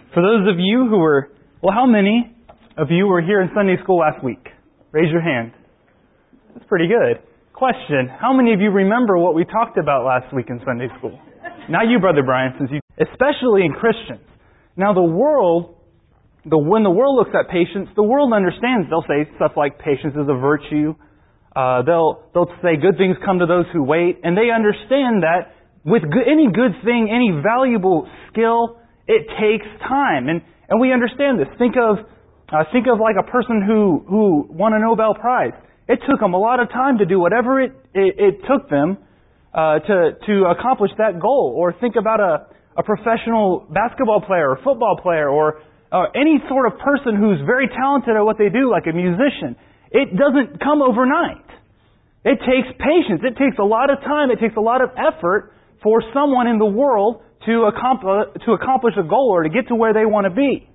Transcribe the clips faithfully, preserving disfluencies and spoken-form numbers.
For those of you who were, well, how many of you were here in Sunday school last week? Raise your hand. That's pretty good. Question, how many of you remember what we talked about last week in Sunday school? Not you, Brother Brian, since you, especially in Christians. Now the world, the, when the world looks at patience, the world understands. They'll say stuff like patience is a virtue. Uh, they'll, they'll say good things come to those who wait. And they understand that with good, any good thing, any valuable skill, it takes time. And, and we understand this. Think of, uh, think of like a person who, who won a Nobel Prize. It took them a lot of time to do whatever it, it, it took them uh, to, to accomplish that goal. Or think about a, a professional basketball player or football player or uh, any sort of person who's very talented at what they do, like a musician. It doesn't come overnight. It takes patience. It takes a lot of time. It takes a lot of effort for someone in the world to accomplish, to accomplish a goal or to get to where they want to be.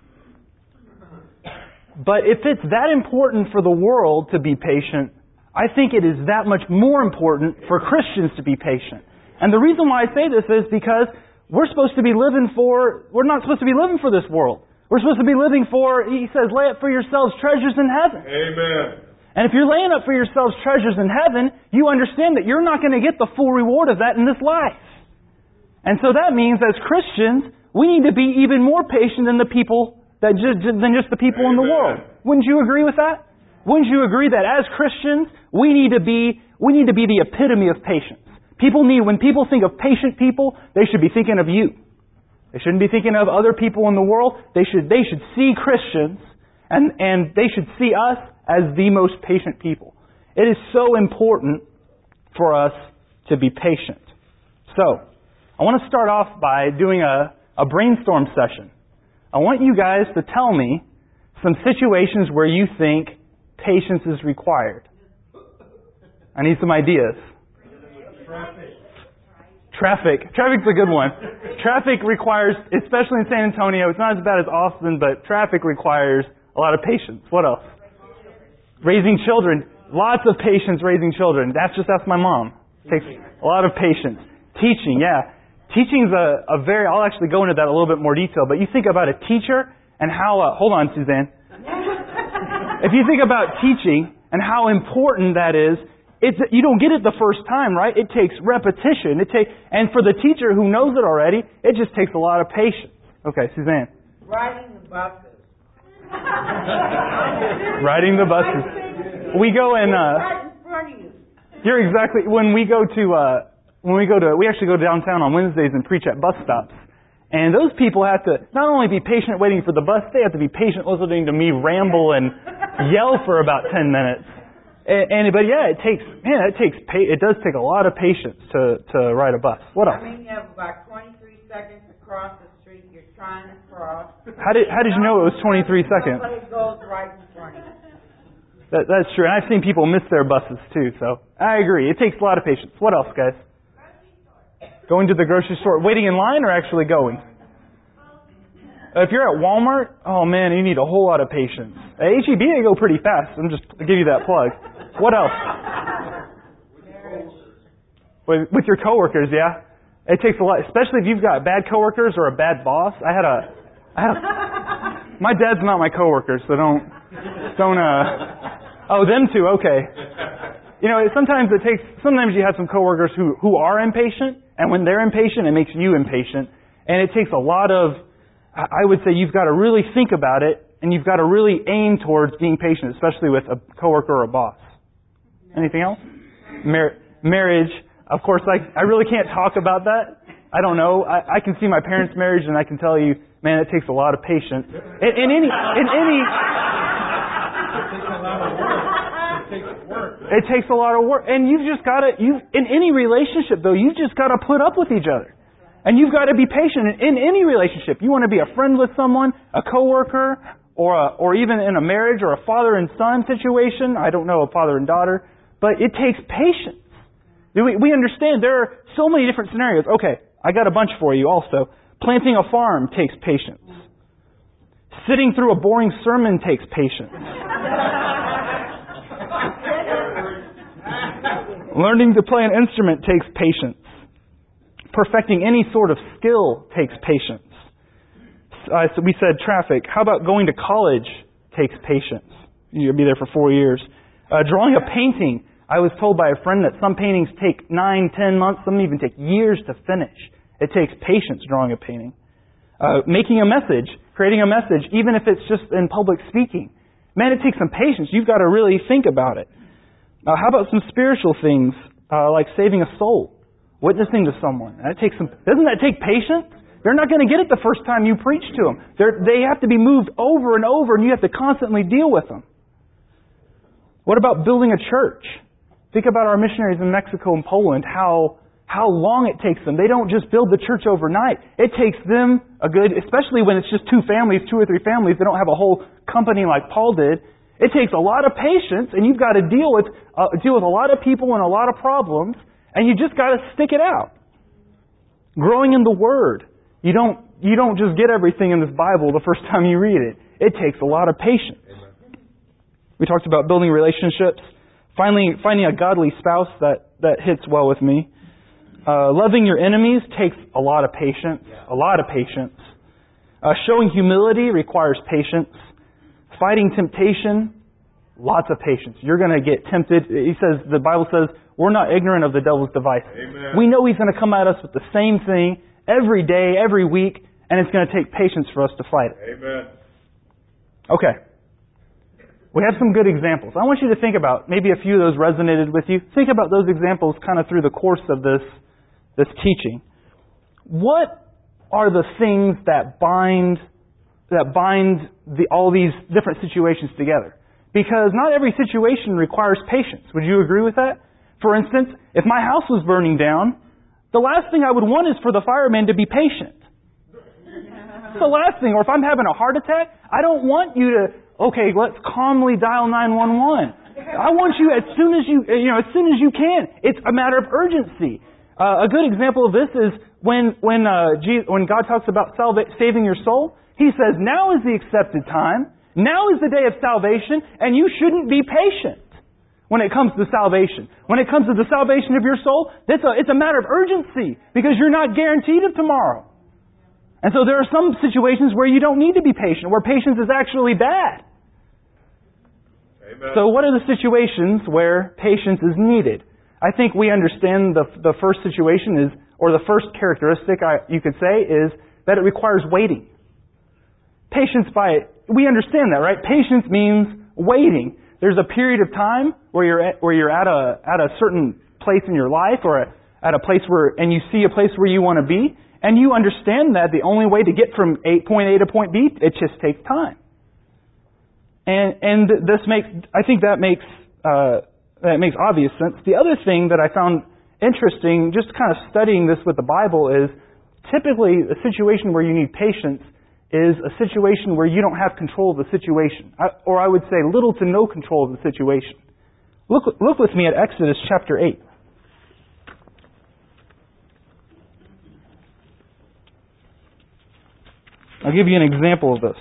But if it's that important for the world to be patient, I think it is that much more important for Christians to be patient. And the reason why I say this is because we're supposed to be living for, we're not supposed to be living for this world. We're supposed to be living for, he says, lay up for yourselves treasures in heaven. Amen. And if you're laying up for yourselves treasures in heaven, you understand that you're not going to get the full reward of that in this life. And so that means as Christians, we need to be even more patient than the people That just, than just the people Amen. in the world. Wouldn't you agree with that? Wouldn't you agree that as Christians, we need to be we need to be the epitome of patience? People need, when people think of patient people, they should be thinking of you. They shouldn't be thinking of other people in the world. They should they should see Christians and, and they should see us as the most patient people. It is so important for us to be patient. So, I want to start off by doing a, a brainstorm session. I want you guys to tell me some situations where you think patience is required. I need some ideas. Traffic. Traffic. Traffic's a good one. Traffic requires, especially in San Antonio, it's not as bad as Austin, but traffic requires a lot of patience. What else? Raising children. Lots of patience raising children. That's just ask my mom. Takes a lot of patience. Teaching, yeah. Teaching's a, a very, I'll actually go into that a little bit more detail, but you think about a teacher and how, uh, hold on, Suzanne. If you think about teaching and how important that is, it's, you don't get it the first time, right? It takes repetition. It take, and for the teacher who knows it already, it just takes a lot of patience. Okay, Suzanne. Riding the buses. Riding the buses. We go and, uh, Right in front of you. you're exactly, when we go to, uh, When we go to, we actually go downtown on Wednesdays and preach at bus stops. And those people have to not only be patient waiting for the bus, they have to be patient listening to me ramble and yell for about ten minutes. And, and but yeah, it takes, man, it takes, it does take a lot of patience to, to ride a bus. What else? I mean, you have about twenty-three seconds to cross the street you're trying to cross. How did, how did you know it was twenty-three seconds? Somebody goes right in front of you. That, that's true. And I've seen people miss their buses too, so I agree. It takes a lot of patience. What else, guys? Going to the grocery store, waiting in line, or actually going? If you're at Walmart, oh man, you need a whole lot of patience. At H E B, they go pretty fast. I'm just to give you that plug. What else? With, with your coworkers, yeah. It takes a lot, especially if you've got bad coworkers or a bad boss. I had a, I had a, my dad's not my coworker, so don't, don't. uh Oh, them two, okay. You know, sometimes it takes, sometimes you have some coworkers who, who are impatient, and when they're impatient, it makes you impatient. And it takes a lot of, I would say you've got to really think about it, and you've got to really aim towards being patient, especially with a coworker or a boss. Anything else? Mar- marriage. Of course, I, I really can't talk about that. I don't know. I, I can see my parents' marriage, and I can tell you, man, it takes a lot of patience. In, in any, in any, it takes a lot of work. And you've just got to, you in any relationship though, you've just got to put up with each other. And you've got to be patient in, in any relationship. You want to be a friend with someone, a coworker, or a, or even in a marriage or a father and son situation. I don't know, a father and daughter. But it takes patience. We, we understand there are so many different scenarios. Okay, I got a bunch for you also. Planting a farm takes patience. Sitting through a boring sermon takes patience. Learning to play an instrument takes patience. Perfecting any sort of skill takes patience. uh, so we said traffic. How about going to college takes patience? You'll be there for four years. Uh, drawing a painting. I was told by a friend that some paintings take nine, ten months, some even take years to finish. It takes patience drawing a painting. Uh, making a message, creating a message, even if it's just in public speaking. Man, it takes some patience. You've got to really think about it. Uh, how about some spiritual things, uh, like saving a soul, witnessing to someone? That takes some. Doesn't that take patience? They're not going to get it the first time you preach to them. They're, they have to be moved over and over, and you have to constantly deal with them. What about building a church? Think about our missionaries in Mexico and Poland, how how long it takes them. They don't just build the church overnight. It takes them a good, especially when it's just two families, two or three families, they don't have a whole company like Paul did. It takes a lot of patience, and you've got to deal with uh, deal with a lot of people and a lot of problems, and you just got to stick it out. Growing in the Word. You don't you don't just get everything in this Bible the first time you read it. It takes a lot of patience. Amen. We talked about building relationships. Finally, finding a godly spouse that, that hits well with me. Uh, loving your enemies takes a lot of patience. A lot of patience. Uh, showing humility requires patience. Fighting temptation, lots of patience. You're going to get tempted. He says, the Bible says, we're not ignorant of the devil's devices. Amen. We know he's going to come at us with the same thing every day, every week, and it's going to take patience for us to fight it. Amen. Okay. We have some good examples. I want you to think about, maybe a few of those resonated with you. Think about those examples kind of through the course of this, this teaching. What are the things that bind, that bind the, all these different situations together? Because not every situation requires patience. Would you agree with that? For instance, if my house was burning down, the last thing I would want is for the fireman to be patient. It's the last thing. Or if I'm having a heart attack, I don't want you to, okay, let's calmly dial nine one one. I want you as soon as you, you know, as soon as you can. It's a matter of urgency. Uh, a good example of this is when when uh, Jesus, when God talks about salva- saving your soul. He says, "Now is the accepted time. Now is the day of salvation, and you shouldn't be patient." When it comes to salvation. When it comes to the salvation of your soul, it's a, it's a matter of urgency because you're not guaranteed of tomorrow. And so there are some situations where you don't need to be patient, where patience is actually bad. Amen. So what are the situations where patience is needed? I think we understand the the first situation is, or the first characteristic I, you could say is that it requires waiting. Patience by it, we understand that, right? Patience means waiting. There's a period of time where you're at, where you're at a at a certain place in your life, or a, at a place where, and you see a place where you want to be, and you understand that the only way to get from a, point A to point B, it just takes time. And and this makes, I think that makes uh, that makes obvious sense. The other thing that I found interesting, just kind of studying this with the Bible, is typically a situation where you need patience is a situation where you don't have control of the situation. Or I would say little to no control of the situation. Look, look with me at Exodus chapter eight. I'll give you an example of this.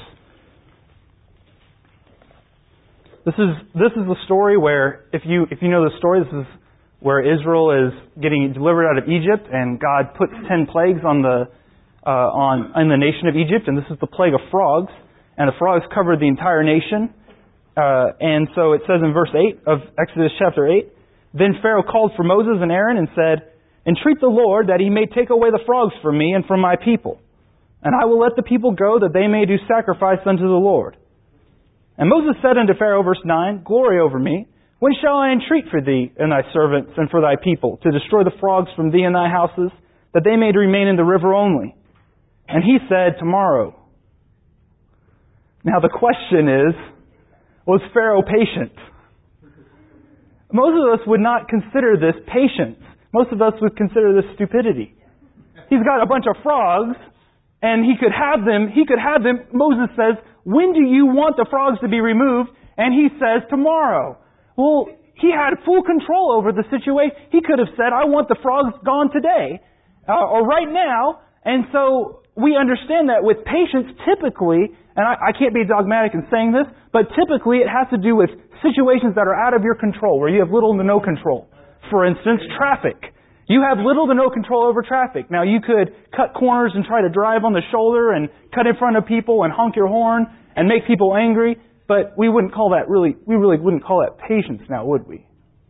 This is this is the story where, if you if you know the story, this is where Israel is getting delivered out of Egypt, and God puts ten plagues on the Uh, on in the nation of Egypt, and this is the plague of frogs, and the frogs covered the entire nation. Uh, and so it says in verse eight of Exodus chapter eight, "Then Pharaoh called for Moses and Aaron and said, 'Entreat the Lord that he may take away the frogs from me and from my people, and I will let the people go that they may do sacrifice unto the Lord.' And Moses said unto Pharaoh," verse nine, "Glory over me. When shall I entreat for thee and thy servants and for thy people to destroy the frogs from thee and thy houses, that they may remain in the river only?" And he said, "Tomorrow." Now the question is, was Pharaoh patient? Most of us would not consider this patience. Most of us would consider this stupidity. He's got a bunch of frogs, and he could have them, he could have them. Moses says, "When do you want the frogs to be removed?" And he says, "Tomorrow." Well, he had full control over the situation. He could have said, "I want the frogs gone today," uh, or right now. And so we understand that with patience, typically, and I, I can't be dogmatic in saying this, but typically it has to do with situations that are out of your control, where you have little to no control. For instance, traffic. You have little to no control over traffic. Now, you could cut corners and try to drive on the shoulder and cut in front of people and honk your horn and make people angry, but we wouldn't call that really, we really wouldn't call that patience now, would we?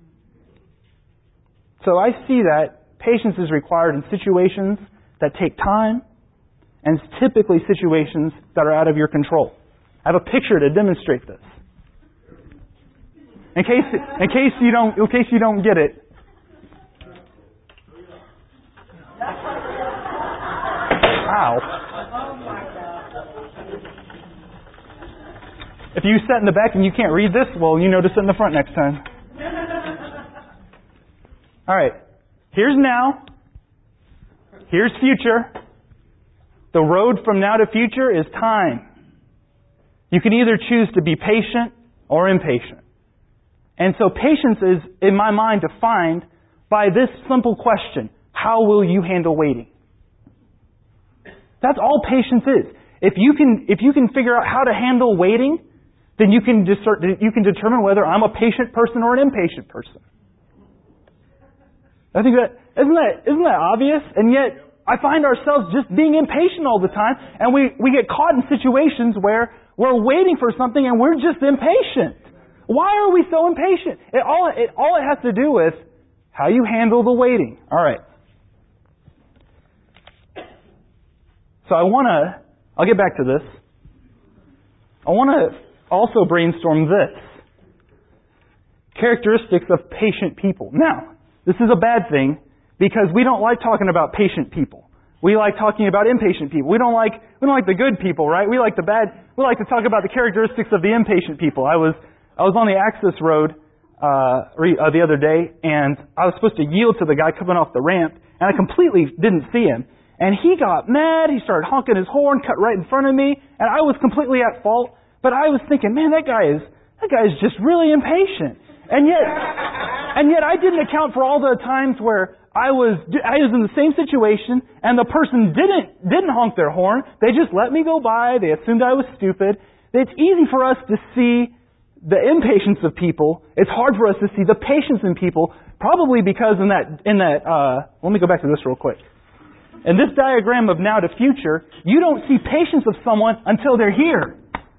So I see that patience is required in situations that take time, and it's typically situations that are out of your control. I have a picture to demonstrate this. In case, in case you don't, in case you don't get it. Wow. If you sat in the back and you can't read this, well, you know to sit in the front next time. All right. Here's now. Here's future. The road from now to future is time. You can either choose to be patient or impatient. And so patience is, in my mind, defined by this simple question: how will you handle waiting? That's all patience is. If you can, if you can figure out how to handle waiting, then you can discern, you can determine whether I'm a patient person or an impatient person. I think that isn't that isn't that obvious? And yet I find ourselves just being impatient all the time, and we, we get caught in situations where we're waiting for something and we're just impatient. Why are we so impatient? It all it all it has to do with how you handle the waiting. All right. So I want to, I'll get back to this. I want to also brainstorm this. Characteristics of patient people. Now, this is a bad thing because we don't like talking about patient people. We like talking about impatient people. We don't like, we don't like the good people, right? We like the bad, we like to talk about the characteristics of the impatient people. I was, I was on the access road, uh, re, uh, the other day, and I was supposed to yield to the guy coming off the ramp, and I completely didn't see him. And he got mad, he started honking his horn, cut right in front of me, and I was completely at fault. But I was thinking, man, that guy is that guy is just really impatient. And yet and yet I didn't account for all the times where I was I was in the same situation and the person didn't didn't honk their horn. They just let me go by, they assumed I was stupid. It's easy for us to see the impatience of people. It's hard for us to see the patience in people, probably because in that in that uh let me go back to this real quick. In this diagram of now to future, you don't see patience of someone until they're here.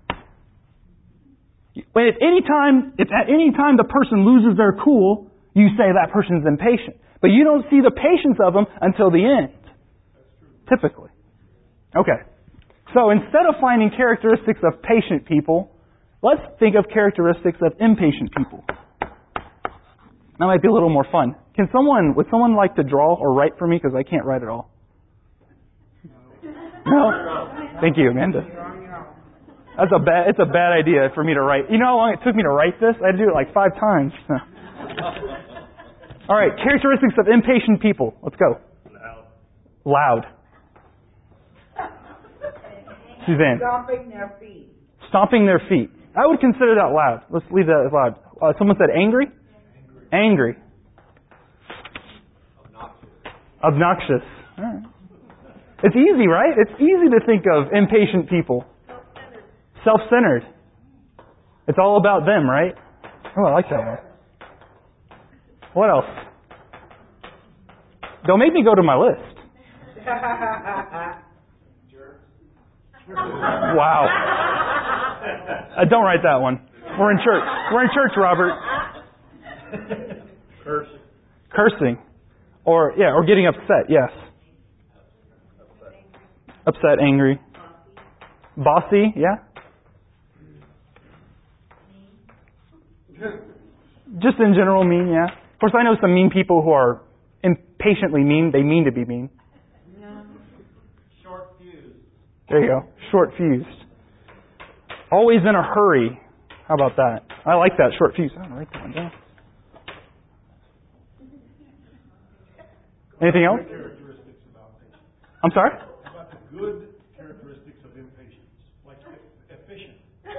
When at any time, if at any time the person loses their cool, you say that person's impatient. But you don't see the patience of them until the end. Typically. Okay. So instead of finding characteristics of patient people, let's think of characteristics of impatient people. That might be a little more fun. Can someone, would someone like to draw or write for me? Because I can't write at all. No? Thank you, Amanda. That's a bad, it's a bad idea for me to write. You know how long it took me to write this? I had to do it like five times. All right, characteristics of impatient people. Let's go. Loud. Loud. Suzanne. Stomping their feet. Stomping their feet. I would consider that loud. Let's leave that as loud. Uh, someone said angry? Angry. Angry. Obnoxious. Obnoxious. All right. It's easy, right? It's easy to think of impatient people. Self-centered. It's all about them, right? Oh, I like that one. What else? Don't make me go to my list. Wow. Uh, don't write that one. We're in church. We're in church, Robert. Cursing. Cursing. Or, yeah, or getting upset, yes. Upset, angry. Bossy, yeah. Just in general mean, yeah. Of course, I know some mean people who are impatiently mean. They mean to be mean. Short fused. There you go. Short fused. Always in a hurry. How about that? I like that, short fuse. I'm going to write that one down. Anything else? Characteristics about patience. I'm sorry? About the good characteristics of impatience, like efficient.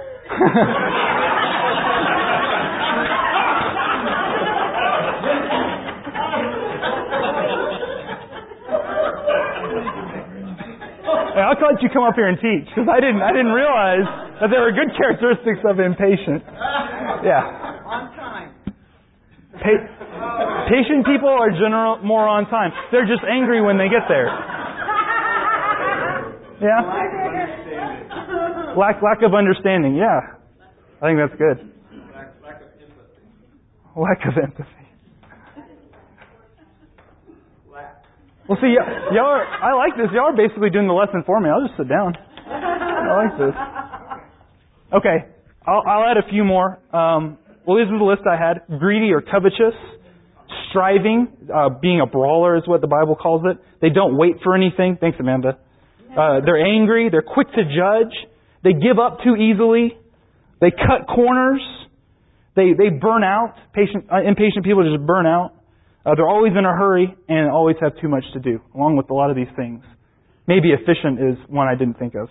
Hey, I'll let you come up here and teach because I didn't. I didn't realize that there were good characteristics of impatience. Yeah. On time. Pa- Patient people are general more on time. They're just angry when they get there. Yeah? Lack lack of understanding, yeah. I think that's good. Lack, lack of empathy. Lack of empathy. Well, see, y- y'all are, I like this. Y'all are basically doing the lesson for me. I'll just sit down. I like this. Okay, I'll, I'll add a few more. Um, well, this is the list I had. Greedy or covetous. Striving, uh, being a brawler is what the Bible calls it. They don't wait for anything. Thanks, Amanda. Uh, they're angry. They're quick to judge. They give up too easily. They cut corners. They they burn out. Patient, uh, impatient people just burn out. Uh, they're always in a hurry and always have too much to do, along with a lot of these things. Maybe efficient is one I didn't think of.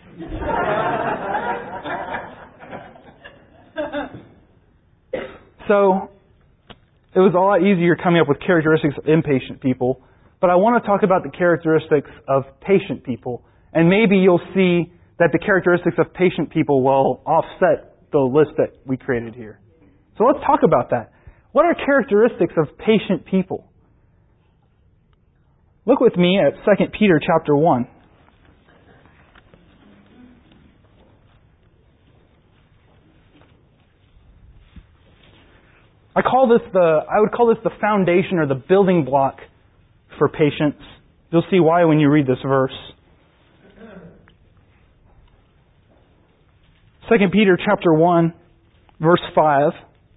So, it was a lot easier coming up with characteristics of impatient people, but I want to talk about the characteristics of patient people, and maybe you'll see that the characteristics of patient people will offset the list that we created here. So let's talk about that. What are characteristics of patient people? Look with me at Second Peter chapter one. I call this the I would call this the foundation or the building block for patience. You'll see why when you read this verse. Second Peter chapter one, verse five.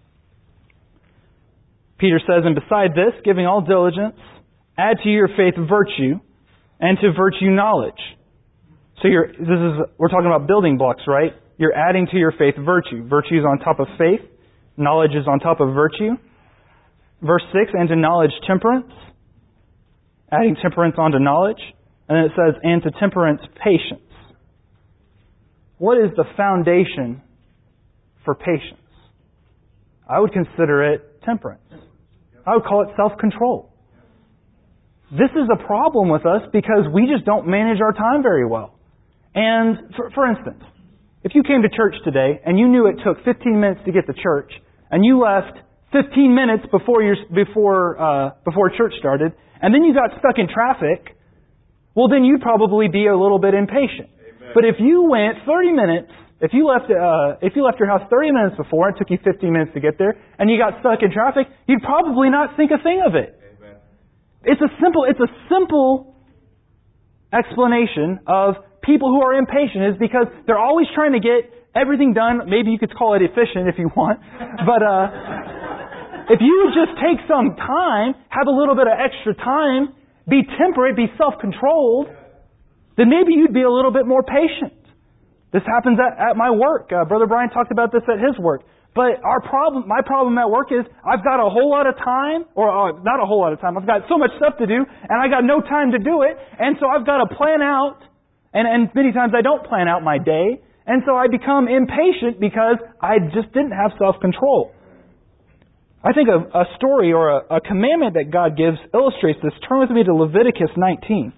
Peter says, "And beside this, giving all diligence, add to your faith virtue, and to virtue knowledge." So you're, this is we're talking about building blocks, right? You're adding to your faith virtue. Virtue is on top of faith. Knowledge is on top of virtue. Verse six, "And to knowledge temperance." Adding temperance onto knowledge. And then it says, "And to temperance patience." What is the foundation for patience? I would consider it temperance. I would call it self-control. This is a problem with us because we just don't manage our time very well. And for, for instance, if you came to church today and you knew it took fifteen minutes to get to church, and you left fifteen minutes before your, before uh, before church started, and then you got stuck in traffic, well, then you'd probably be a little bit impatient. Amen. But if you went thirty minutes, if you left uh, if you left your house thirty minutes before, it took you fifteen minutes to get there, and you got stuck in traffic, you'd probably not think a thing of it. Amen. It's a simple it's a simple explanation of people who are impatient is because they're always trying to get everything done. Maybe you could call it efficient if you want. But uh, if you would just take some time, have a little bit of extra time, be temperate, be self-controlled, then maybe you'd be a little bit more patient. This happens at, at my work. Uh, Brother Brian talked about this at his work. But our problem, my problem at work is I've got a whole lot of time, or uh, not a whole lot of time. I've got so much stuff to do, and I got no time to do it. And so I've got to plan out, and, and many times I don't plan out my day. And so I become impatient because I just didn't have self-control. I think a, a story or a, a commandment that God gives illustrates this. Turn with me to Leviticus nineteen.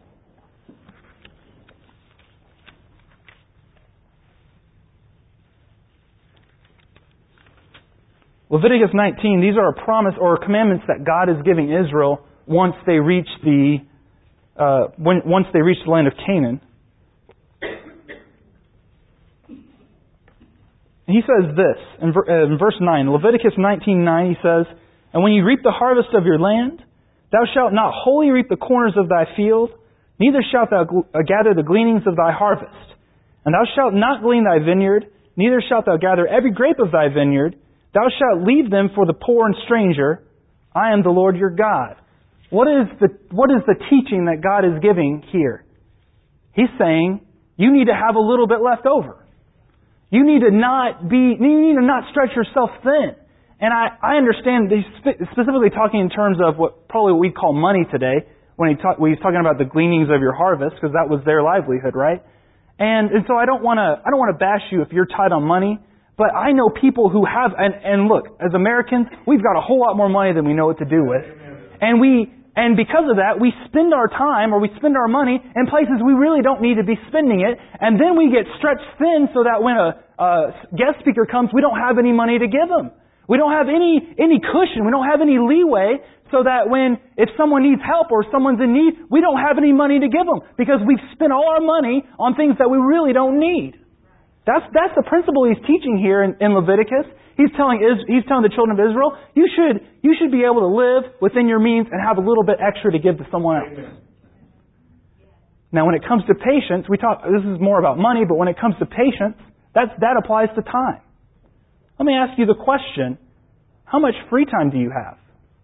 Leviticus nineteen, these are a promise or commandments that God is giving Israel once they reach the uh, when, once they reach the land of Canaan. He says this in, ver, uh, in verse nine, Leviticus nineteen nine, he says, "And when you reap the harvest of your land, thou shalt not wholly reap the corners of thy field, neither shalt thou gl- uh, gather the gleanings of thy harvest. And thou shalt not glean thy vineyard, neither shalt thou gather every grape of thy vineyard. Thou shalt leave them for the poor and stranger. I am the Lord your God." What is the what is the teaching that God is giving here? He's saying you need to have a little bit left over. You need to not be, you need to not stretch yourself thin. And I, I understand he's specifically talking in terms of what probably we'd call money today when, he talk, when he's talking about the gleanings of your harvest, because that was their livelihood, right? And and so I don't want to I don't want to bash you if you're tight on money, but I know people who have and, and look, as Americans, we've got a whole lot more money than we know what to do with. And we And because of that, we spend our time or we spend our money in places we really don't need to be spending it. And then we get stretched thin so that when a, a guest speaker comes, we don't have any money to give them. We don't have any, any cushion. We don't have any leeway. so that when, if someone needs help or someone's in need, we don't have any money to give them because we've spent all our money on things that we really don't need. That's, that's the principle he's teaching here in, in Leviticus. He's telling, he's telling the children of Israel, you should, you should be able to live within your means and have a little bit extra to give to someone else. Amen. Now when it comes to patience, we talk, this is more about money, but when it comes to patience, that's, that applies to time. Let me ask you the question, how much free time do you have?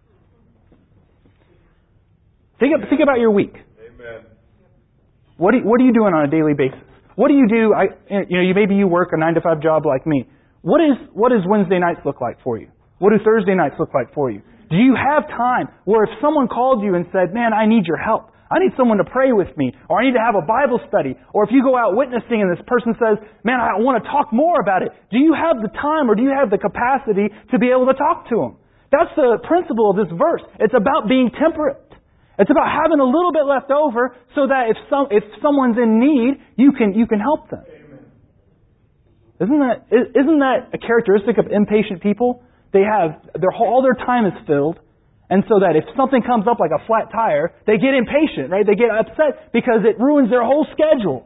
Think, think about your week. Amen. What, do, what are you doing on a daily basis? What do you do? I, you know, you, maybe you work a nine to five job like me. What is what does Wednesday nights look like for you? What do Thursday nights look like for you? Do you have time where if someone called you and said, man, I need your help. I need someone to pray with me. Or I need to have a Bible study. Or if you go out witnessing and this person says, man, I want to talk more about it. Do you have the time or do you have the capacity to be able to talk to them? That's the principle of this verse. It's about being temperate. It's about having a little bit left over so that if some if someone's in need, you can you can help them. Amen. Isn't that isn't that a characteristic of impatient people? They have their all their time is filled, and so that if something comes up like a flat tire, they get impatient, right? They get upset because it ruins their whole schedule.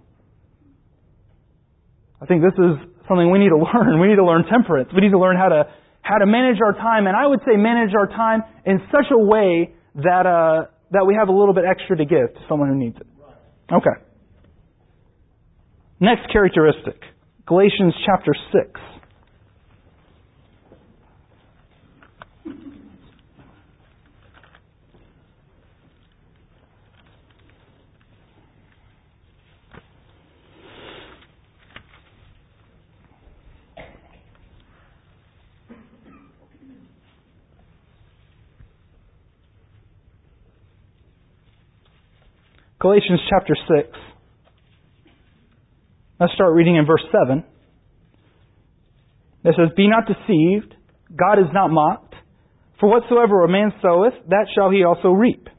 I think this is something we need to learn. We need to learn temperance. We need to learn how to how to manage our time, and I would say manage our time in such a way that uh, that we have a little bit extra to give to someone who needs it. Okay. Next characteristic, Galatians chapter six. Galatians chapter six. Let's start reading in verse seven. It says, be not deceived, God is not mocked. For whatsoever a man soweth, that shall he also reap.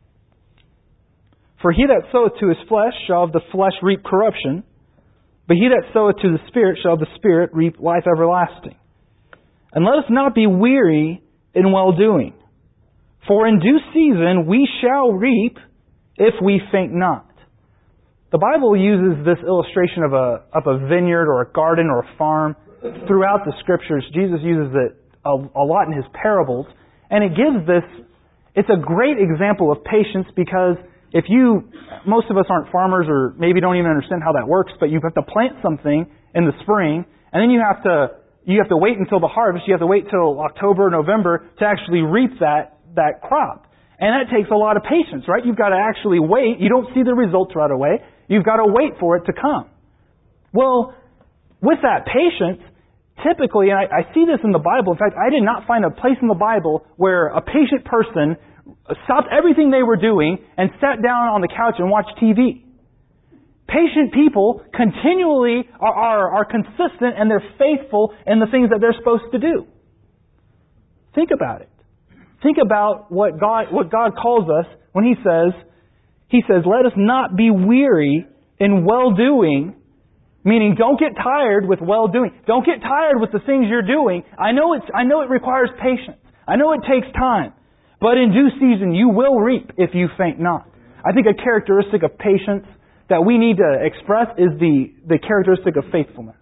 For he that soweth to his flesh shall of the flesh reap corruption, but he that soweth to the Spirit shall of the Spirit reap life everlasting. And let us not be weary in well-doing. For in due season we shall reap if we faint not. The Bible uses this illustration of a of a vineyard or a garden or a farm throughout the Scriptures. Jesus uses it a, a lot in His parables. And it gives this, it's a great example of patience because if you, most of us aren't farmers or maybe don't even understand how that works, but you have to plant something in the spring and then you have to you have to wait until the harvest. You have to wait till October, November to actually reap that, that crop. And that takes a lot of patience, right? You've got to actually wait. You don't see the results right away. You've got to wait for it to come. Well, with that patience, typically, and I, I see this in the Bible. In fact, I did not find a place in the Bible where a patient person stopped everything they were doing and sat down on the couch and watched T V. Patient people continually are, are, are consistent and they're faithful in the things that they're supposed to do. Think about it. Think about what God what God calls us when He says, He says, let us not be weary in well-doing, meaning don't get tired with well-doing. Don't get tired with the things you're doing. I know it's I know it requires patience. I know it takes time. But in due season you will reap if you faint not. I think a characteristic of patience that we need to express is the, the characteristic of faithfulness.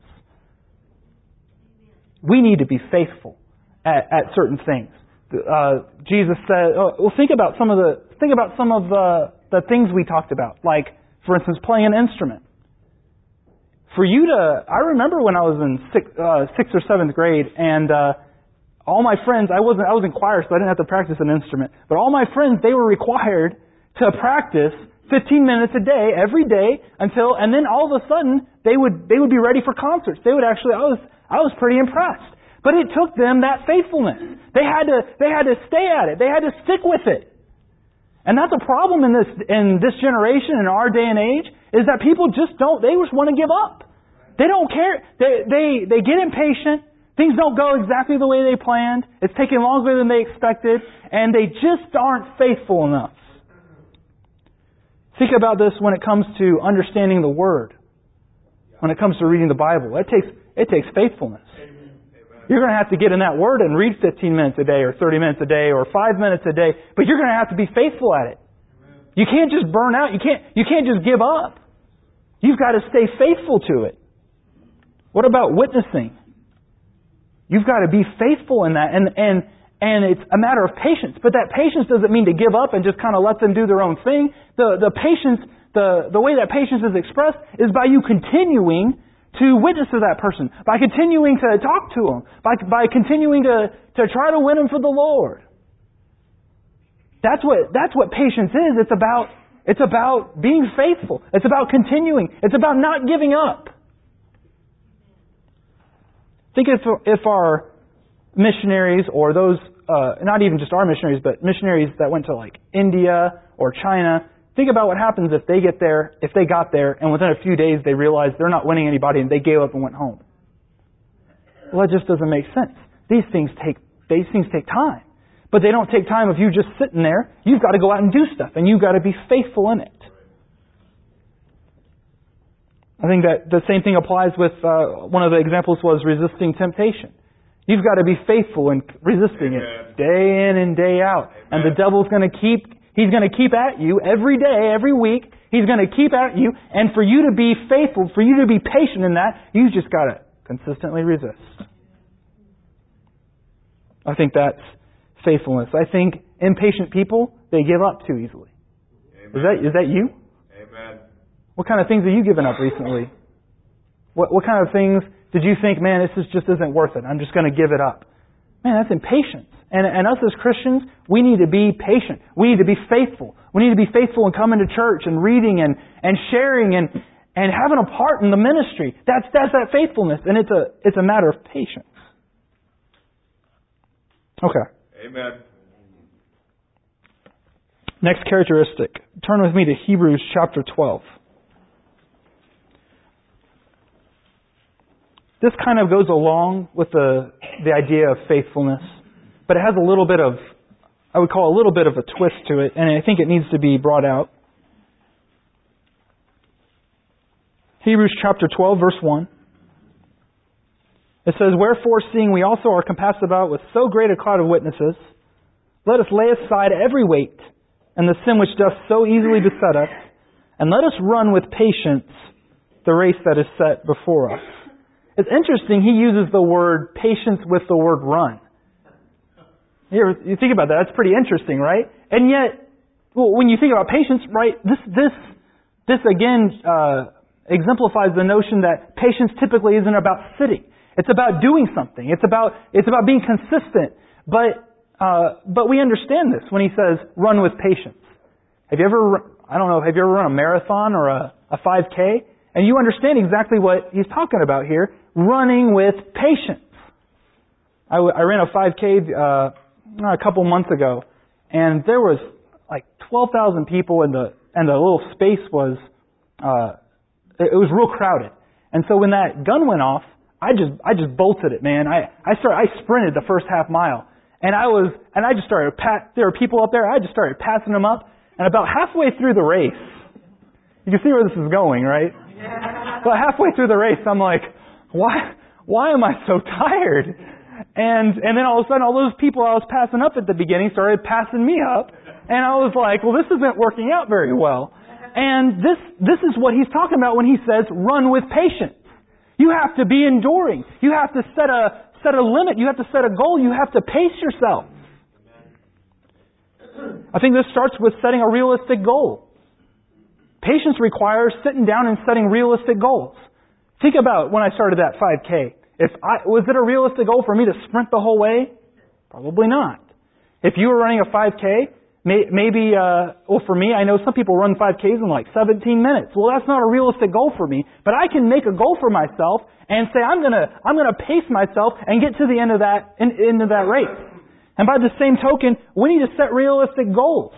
We need to be faithful at, at certain things. Uh, Jesus said, oh, well, think about some of the think about some of the the things we talked about, like, for instance, playing an instrument. For you to, I remember when I was in sixth, uh, sixth or seventh grade, and uh, all my friends, I wasn't I was in choir, so I didn't have to practice an instrument, but all my friends, they were required to practice fifteen minutes a day, every day, until, and then all of a sudden they would they would be ready for concerts. They would actually, I was I was pretty impressed. But it took them that faithfulness. They had to they had to stay at it. They had to stick with it. And that's a problem in this in this generation, in our day and age, is that people just don't they just want to give up. They don't care. They they they get impatient. Things don't go exactly the way they planned. It's taking longer than they expected, and they just aren't faithful enough. Think about this when it comes to understanding the Word. When it comes to reading the Bible. It takes it takes faithfulness. You're going to have to get in that Word and read fifteen minutes a day or thirty minutes a day or five minutes a day. But you're going to have to be faithful at it. You can't just burn out. You can't, you can't just give up. You've got to stay faithful to it. What about witnessing? You've got to be faithful in that. And, and, and it's a matter of patience. But that patience doesn't mean to give up and just kind of let them do their own thing. The, the patience, the, the way that patience is expressed is by you continuing to witness to that person, by continuing to talk to them, by, by continuing to, to try to win them for the Lord. That's what, that's what patience is. It's about, it's about being faithful. It's about continuing. It's about not giving up. Think if, if our missionaries or those, uh, not even just our missionaries, but missionaries that went to like India or China, think about what happens if they get there, if they got there, and within a few days they realized they're not winning anybody and they gave up and went home. Well, that just doesn't make sense. These things take, these things take time. But they don't take time if you just sitting there. You've got to go out and do stuff, and you've got to be faithful in it. I think that the same thing applies with, uh, one of the examples was resisting temptation. You've got to be faithful in resisting Amen. It day in and day out. Amen. And the devil's going to keep, he's going to keep at you every day, every week. He's going to keep at you. And for you to be faithful, for you to be patient in that, you've just got to consistently resist. I think that's faithfulness. I think impatient people, they give up too easily. Amen. Is that is that you? Amen. What kind of things have you given up recently? What what kind of things did you think, man, this is just isn't worth it. I'm just going to give it up. Man, that's impatience. And and us as Christians, we need to be patient. We need to be faithful. We need to be faithful in coming to church and reading and, and sharing and, and having a part in the ministry. That's that's that faithfulness, and it's a it's a matter of patience. Okay. Amen. Next characteristic. Turn with me to Hebrews chapter twelve. This kind of goes along with the the idea of faithfulness, but it has a little bit of, I would call a little bit of a twist to it, and I think it needs to be brought out. Hebrews chapter twelve, verse one. It says, "Wherefore, seeing we also are compassed about with so great a cloud of witnesses, let us lay aside every weight and the sin which doth so easily beset us, and let us run with patience the race that is set before us." It's interesting, he uses the word patience with the word run. You, ever, you think about that, that's pretty interesting, right? And yet, well, when you think about patience, right, this, this, this again uh, exemplifies the notion that patience typically isn't about sitting. It's about doing something. It's about it's about being consistent. But uh, but we understand this when he says run with patience. Have you ever I don't know have you ever run a marathon or a, a five K? And you understand exactly what he's talking about here. Running with patience. I, I ran a five K uh, a couple months ago, and there was like twelve thousand people, and the and the little space was uh, it, it was real crowded. And so when that gun went off, I just I just bolted it, man. I I started I sprinted the first half mile, and I was and I just started pat. There were people up there. I just started passing them up, and about halfway through the race, you can see where this is going, right? Yeah. But halfway through the race, I'm like, why why am I so tired? And and then all of a sudden, all those people I was passing up at the beginning started passing me up, and I was like, well, this isn't working out very well. And this this is what he's talking about when he says run with patience. You have to be enduring. You have to set a set a limit. You have to set a goal. You have to pace yourself. I think this starts with setting a realistic goal. Patience requires sitting down and setting realistic goals. Think about when I started that five K. If I, was it a realistic goal for me to sprint the whole way? Probably not. If you were running a five K, may, maybe, uh, well for me, I know some people run five Ks in like seventeen minutes. Well, that's not a realistic goal for me, but I can make a goal for myself and say I'm gonna, I'm gonna pace myself and get to the end of that, in, end of that race. And by the same token, we need to set realistic goals.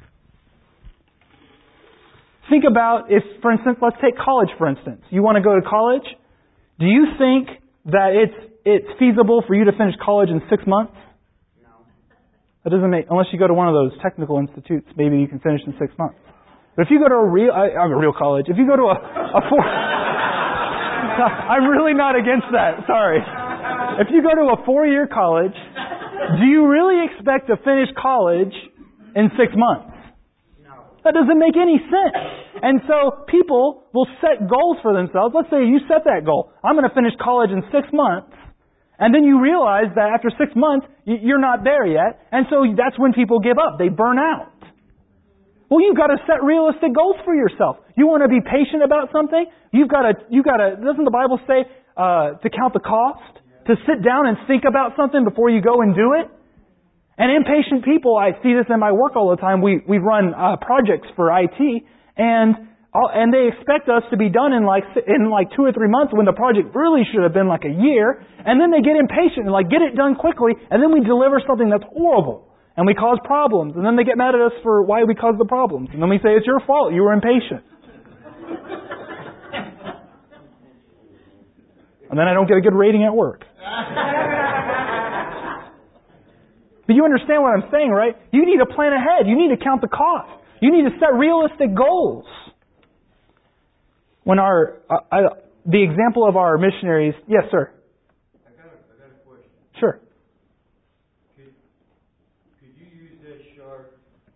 Think about if, for instance, let's take college for instance. You want to go to college? Do you think that it's it's feasible for you to finish college in six months? No. That doesn't make, unless you go to one of those technical institutes, maybe you can finish in six months. But if you go to a real, I, I'm a real college. If you go to a, a four, I'm really not against that. Sorry. If you go to a four-year college, do you really expect to finish college in six months? No. That doesn't make any sense. And so people will set goals for themselves. Let's say you set that goal. I'm going to finish college in six months. And then you realize that after six months, you're not there yet. And so that's when people give up. They burn out. Well, you've got to set realistic goals for yourself. You want to be patient about something? You've got to, you've got to, doesn't the Bible say uh, to count the cost? To sit down and think about something before you go and do it? And impatient people, I see this in my work all the time. We we run uh, projects for I T, and all, and they expect us to be done in like in like two or three months when the project really should have been like a year. And then they get impatient and like get it done quickly, and then we deliver something that's horrible, and we cause problems. And then they get mad at us for why we caused the problems, and then we say it's your fault. You were impatient. And then I don't get a good rating at work. But you understand what I'm saying, right? You need to plan ahead. You need to count the cost. You need to set realistic goals. When our uh, I, the example of our missionaries, yes, sir. I got a, I got a question. Sure. Could, could you use that chart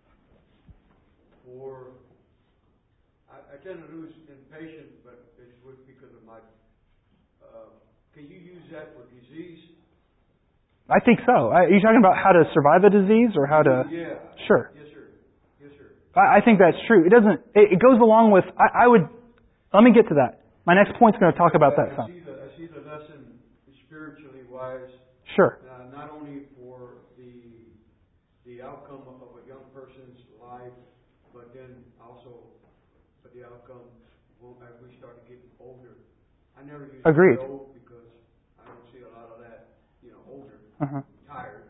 for? I, I tend to lose impatience, but it's with because of my. Uh, can you use that for disease? I think so. Are you talking about how to survive a disease or how to... Yeah. Sure. Yes, sir. Yes, sir. I, I think that's true. It doesn't... It, it goes along with... I, I would... Let me get to that. My next point's going to talk about that I some. see the, I see the lesson spiritually wise. Sure. Uh, not only for the the outcome of, of a young person's life, but then also for the outcome when as we start getting older. I never used Agreed. to be old because I don't see a lot of that, you know, older, Uh-huh. tired.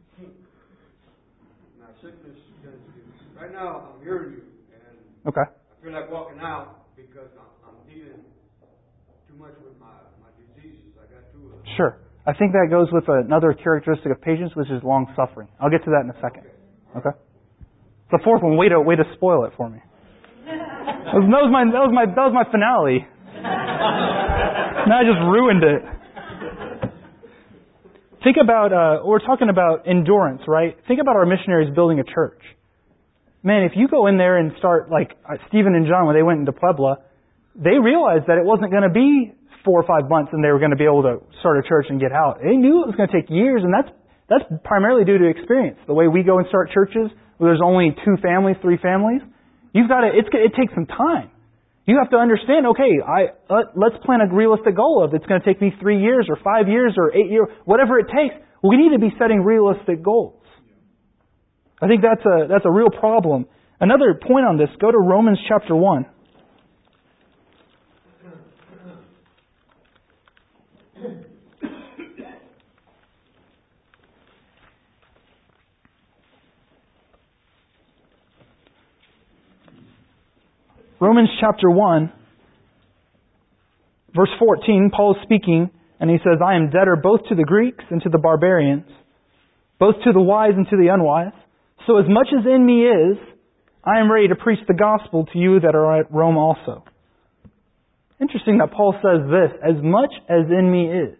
Now sickness tends to. Right now, I'm hearing you, and Okay. I feel like walking out because I'm, I'm dealing too much with my, my diseases. I got two of them. Sure. I think that goes with another characteristic of patience, which is long suffering. I'll get to that in a second. Okay? The fourth one, way to way to spoil it for me. That was, that was my that was my that was my finale. Now I just ruined it. Think about uh, we're talking about endurance, right? Think about our missionaries building a church. Man, if you go in there and start like uh, Stephen and John when they went into Puebla, they realized that it wasn't going to be four or five months and they were going to be able to start a church and get out. They knew it was going to take years, and that's that's primarily due to experience. The way we go and start churches, where there's only two families, three families, you've got to. It's it takes some time. You have to understand. Okay, I uh, let's plan a realistic goal of it's going to take me three years or five years or eight years, whatever it takes. We need to be setting realistic goals. I think that's a that's a real problem. Another point on this, go to Romans chapter one. Romans chapter one, verse fourteen, Paul is speaking, and he says, I am debtor both to the Greeks and to the barbarians, both to the wise and to the unwise. So as much as in me is, I am ready to preach the gospel to you that are at Rome also. Interesting that Paul says this, as much as in me is.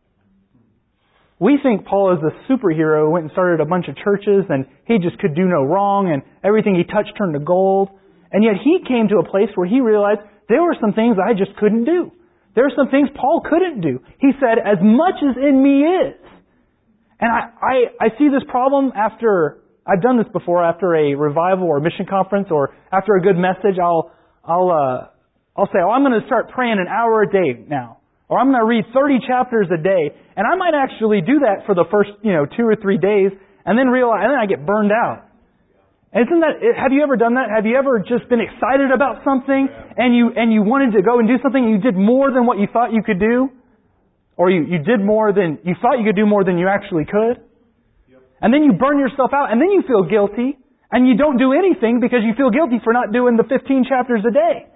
We think Paul is a superhero who went and started a bunch of churches and he just could do no wrong and everything he touched turned to gold. And yet he came to a place where he realized there were some things I just couldn't do. There are some things Paul couldn't do. He said, as much as in me is. And I, I, I see this problem after, I've done this before, after a revival or a mission conference or after a good message, I'll, I'll, uh, I'll say, oh, I'm going to start praying an hour a day now. Or I'm going to read thirty chapters a day. And I might actually do that for the first, you know, two or three days and then realize, and then I get burned out. Isn't that, have you ever done that? Have you ever just been excited about something and you, and you wanted to go and do something and you did more than what you thought you could do? Or you, you did more than, you thought you could do more than you actually could? Yep. And then you burn yourself out and then you feel guilty and you don't do anything because you feel guilty for not doing the fifteen chapters a day.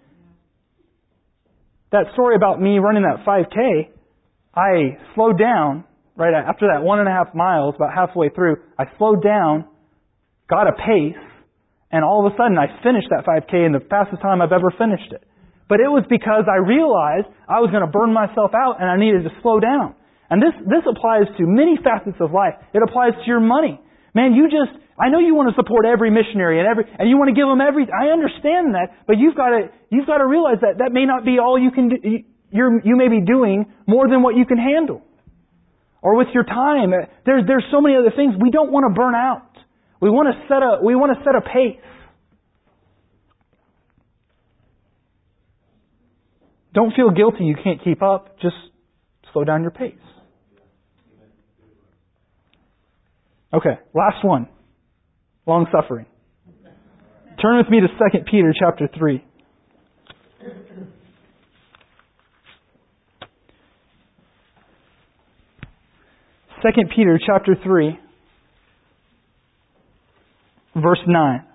That story about me running that five K, I slowed down, right after that one and a half miles, about halfway through, I slowed down, got a pace, and all of a sudden I finished that five K in the fastest time I've ever finished it. But it was because I realized I was going to burn myself out and I needed to slow down. And this, this applies to many facets of life. It applies to your money. Man, you just, I know you want to support every missionary and every, and you want to give them every, I understand that, but you've got to, you've got to realize that that may not be all you can do. You're, you may be doing more than what you can handle. Or with your time. There's, there's so many other things. We don't want to burn out. We want to set a, we want to set a pace. Don't feel guilty you can't keep up. Just slow down your pace. Okay, last one. Long suffering. Turn with me to Second Peter chapter three. Second Peter chapter three, verse nine.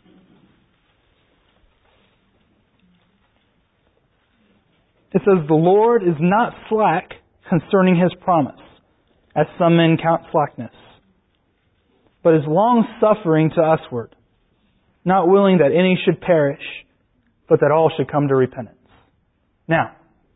It says, "The Lord is not slack concerning His promise, as some men count slackness, but is long-suffering to usward, not willing that any should perish, but that all should come to repentance." Now,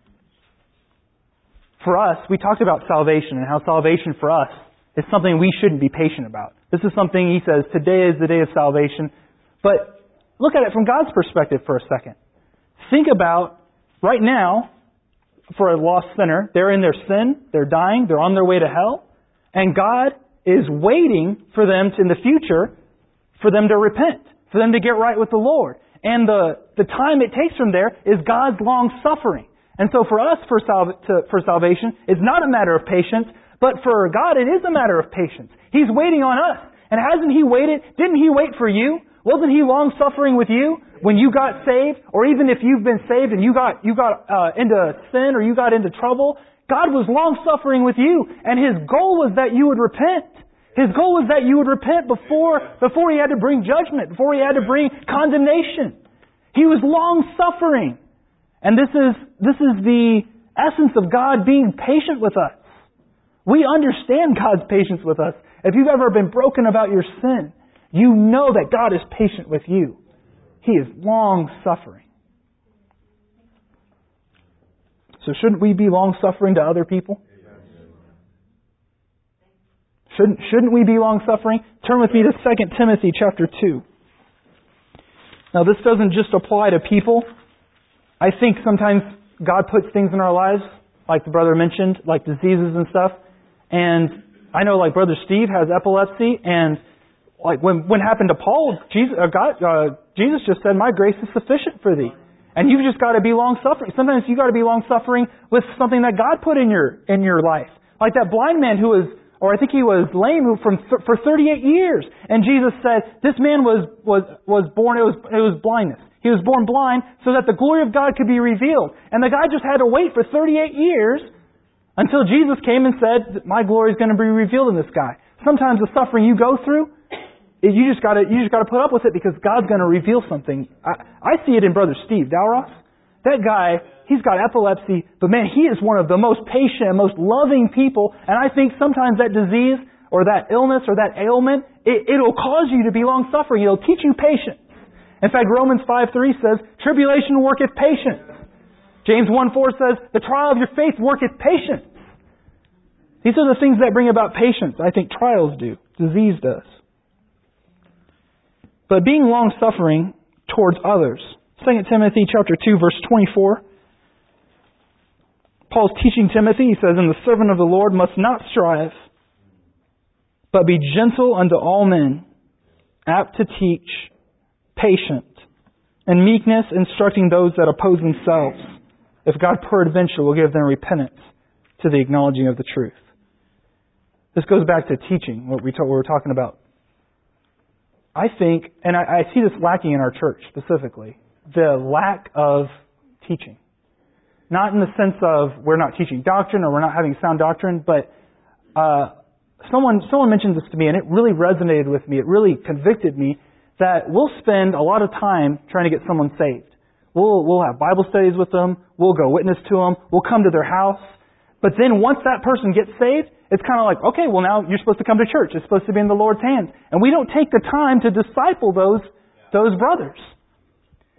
for us, we talked about salvation and how salvation for us is something we shouldn't be patient about. This is something He says, today is the day of salvation. But look at it from God's perspective for a second. Think about, right now, for a lost sinner, they're in their sin, they're dying, they're on their way to hell, and God is waiting for them to, in the future, for them to repent, for them to get right with the Lord. And the, the time it takes from there is God's long suffering. And so for us, for, sal- to, for salvation, it's not a matter of patience, but for God, it is a matter of patience. He's waiting on us. And hasn't He waited? Didn't He wait for you? Wasn't He long suffering with you when you got saved? Or even if you've been saved and you got, you got uh, into sin or you got into trouble, God was long suffering with you. And His goal was that you would repent. His goal was that you would repent before, before He had to bring judgment, before He had to bring condemnation. He was long suffering. And this is, this is the essence of God being patient with us. We understand God's patience with us. If you've ever been broken about your sin, you know that God is patient with you. He is long suffering. So shouldn't we be long suffering to other people? Shouldn't, shouldn't we be long suffering? Turn with me to Second Timothy chapter two. Now this doesn't just apply to people. I think sometimes God puts things in our lives, like the brother mentioned, like diseases and stuff. And I know like Brother Steve has epilepsy, and like when when it happened to Paul, Jesus, uh, God, uh, Jesus just said, "My grace is sufficient for thee." And you've just got to be long suffering. Sometimes you got to be long suffering with something that God put in your in your life, like that blind man who was, or I think he was lame from for thirty-eight years, and Jesus said, "This man was was was born. It was it was blindness. He was born blind so that the glory of God could be revealed." And the guy just had to wait for thirty-eight years until Jesus came and said, "My glory is going to be revealed in this guy." Sometimes the suffering you go through, you just got to you just got to put up with it because God's going to reveal something. I, I see it in Brother Steve Dalros. That guy, he's got epilepsy, but man, he is one of the most patient and most loving people. And I think sometimes that disease or that illness or that ailment, it, it'll cause you to be long suffering. It'll teach you patience. In fact, Romans five three says, "Tribulation worketh patience." James one four says, "The trial of your faith worketh patience." These are the things that bring about patience. I think trials do. Disease does. But being long-suffering towards others. Second Timothy chapter two, verse twenty-four. Paul's teaching Timothy. He says, "And the servant of the Lord must not strive, but be gentle unto all men, apt to teach, patient, and meekness, instructing those that oppose themselves, if God peradventure will give them repentance to the acknowledging of the truth." This goes back to teaching, what we, talk, what we were talking about. I think, and I, I see this lacking in our church specifically, the lack of teaching. Not in the sense of we're not teaching doctrine or we're not having sound doctrine, but uh, someone someone mentioned this to me and it really resonated with me. It really convicted me that we'll spend a lot of time trying to get someone saved. We'll we'll have Bible studies with them. We'll go witness to them. We'll come to their house. But then once that person gets saved, it's kind of like, okay, well now you're supposed to come to church. It's supposed to be in the Lord's hands. And we don't take the time to disciple those those brothers.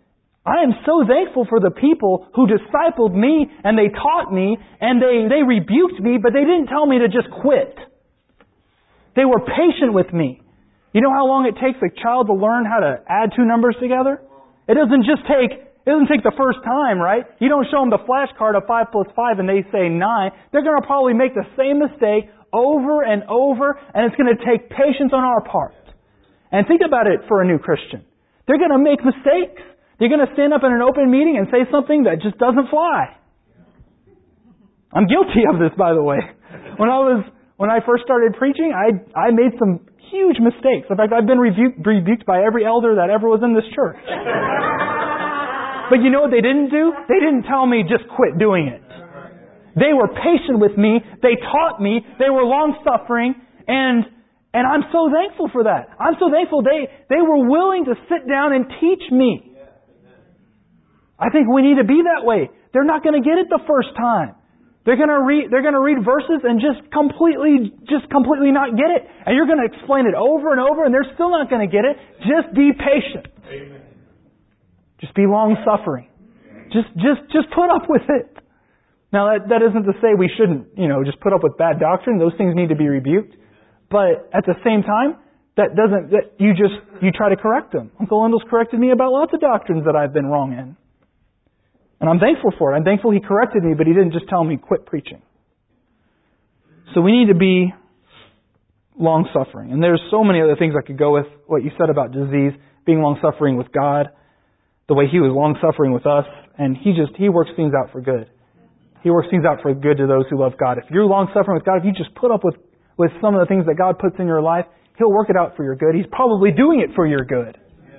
I am so thankful for the people who discipled me and they taught me and they, they rebuked me, but they didn't tell me to just quit. They were patient with me. You know how long it takes a child to learn how to add two numbers together? It doesn't just take, it doesn't take the first time, right? You don't show them the flashcard of five plus five and they say nine. They're going to probably make the same mistake over and over, and it's going to take patience on our part. And think about it for a new Christian. They're going to make mistakes. They're going to stand up in an open meeting and say something that just doesn't fly. I'm guilty of this, by the way. When I was when I first started preaching, I I made some huge mistakes. In fact, I've been rebuked, rebuked by every elder that ever was in this church. But you know what they didn't do? They didn't tell me just quit doing it. They were patient with me. They taught me. They were long-suffering. And and I'm so thankful for that. I'm so thankful they, they were willing to sit down and teach me. I think we need to be that way. They're not going to get it the first time. They're going to read, they're going to read verses and just completely, just completely not get it. And you're going to explain it over and over and they're still not going to get it. Just be patient. Amen. Just be long-suffering. Just, just, just put up with it. Now that, that isn't to say we shouldn't, you know, just put up with bad doctrine. Those things need to be rebuked. But at the same time, that doesn't, that you just, you try to correct them. Uncle Lendell's corrected me about lots of doctrines that I've been wrong in. And I'm thankful for it. I'm thankful he corrected me, but he didn't just tell me, quit preaching. So we need to be long-suffering. And there's so many other things I could go with. What you said about disease, being long-suffering with God, the way he was long-suffering with us, and he just, he works things out for good. He works things out for good to those who love God. If you're long-suffering with God, if you just put up with, with some of the things that God puts in your life, He'll work it out for your good. He's probably doing it for your good.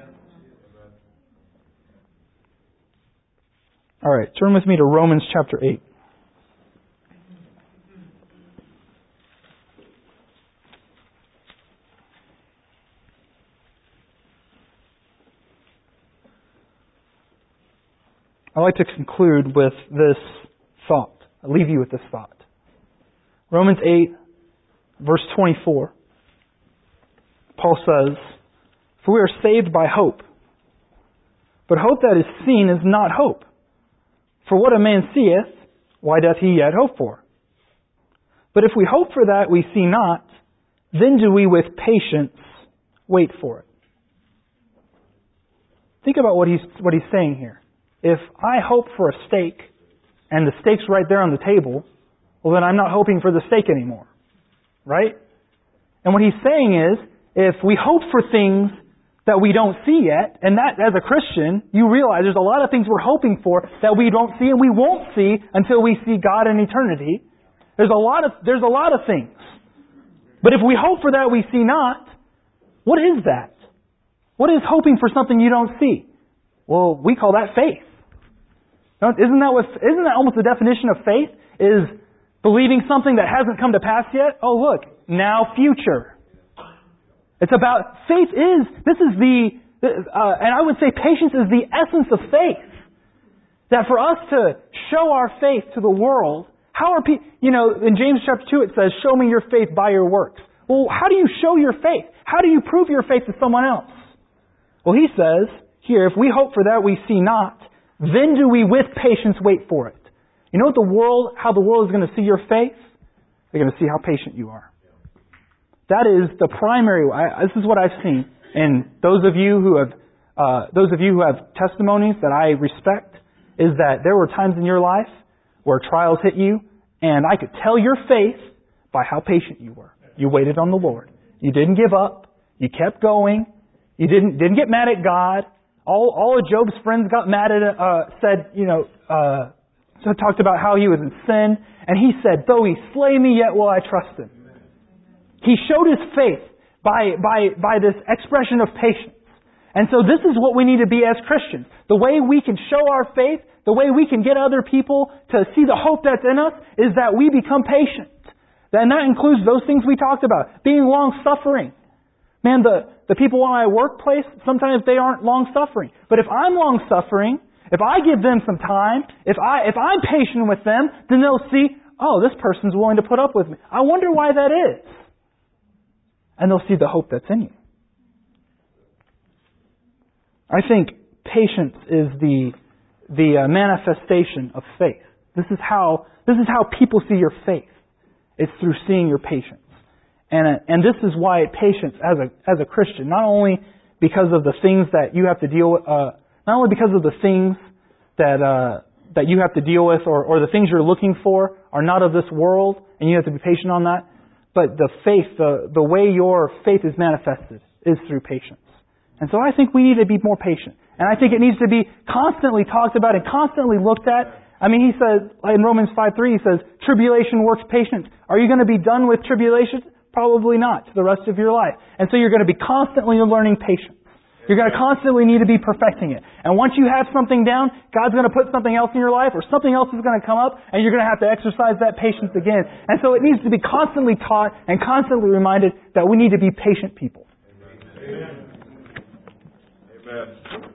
All right, turn with me to Romans chapter eight. I'd like to conclude with this thought. I'll leave you with this thought. Romans eight, verse twenty-four. Paul says, "For we are saved by hope. But hope that is seen is not hope. For what a man seeth, why doth he yet hope for? But if we hope for that we see not, then do we with patience wait for it." Think about what he's what he's saying here. If I hope for a steak, and the steak's right there on the table, well then I'm not hoping for the steak anymore. Right? And what he's saying is, if we hope for things that we don't see yet, and that, as a Christian, you realize there's a lot of things we're hoping for that we don't see and we won't see until we see God in eternity. There's a lot of, there's a lot of things. But if we hope for that we see not, what is that? What is hoping for something you don't see? Well, we call that faith. Isn't that what, isn't that almost the definition of faith? Is believing something that hasn't come to pass yet? Oh look, now future. It's about, faith is, this is the, uh, and I would say patience is the essence of faith. That for us to show our faith to the world, how are people, you know, in James chapter two it says, "Show me your faith by your works." Well, how do you show your faith? How do you prove your faith to someone else? Well, he says here, if we hope for that we see not, then do we with patience wait for it. You know what the world, how the world is going to see your faith? They're going to see how patient you are. That is the primary. I, this is what I've seen, and those of you who have, uh, those of you who have testimonies that I respect, is that there were times in your life where trials hit you, and I could tell your faith by how patient you were. You waited on the Lord. You didn't give up. You kept going. You didn't didn't get mad at God. All all of Job's friends got mad at, uh, said, you know, uh, so talked about how he was in sin, and he said, "Though he slay me, yet will I trust him." He showed his faith by, by, by this expression of patience. And so this is what we need to be as Christians. The way we can show our faith, the way we can get other people to see the hope that's in us, is that we become patient. And that includes those things we talked about. Being long-suffering. Man, the, the people in my workplace, sometimes they aren't long-suffering. But if I'm long-suffering, if I give them some time, if, I, if I'm patient with them, then they'll see, oh, this person's willing to put up with me. I wonder why that is. And they'll see the hope that's in you. I think patience is the the uh, manifestation of faith. This is how this is how people see your faith. It's through seeing your patience. And uh, and this is why patience as a as a Christian, not only because of the things that you have to deal with, uh, not only because of the things that uh, that you have to deal with, or, or the things you're looking for are not of this world, and you have to be patient on that, but the faith, the the way your faith is manifested is through patience. And so I think we need to be more patient. And I think it needs to be constantly talked about and constantly looked at. I mean, he says, in Romans five three, he says, tribulation works patience. Are you going to be done with tribulation? Probably not, to the rest of your life. And so you're going to be constantly learning patience. You're going to constantly need to be perfecting it. And once you have something down, God's going to put something else in your life, or something else is going to come up, and you're going to have to exercise that patience again. And so it needs to be constantly taught and constantly reminded that we need to be patient people. Amen. Amen.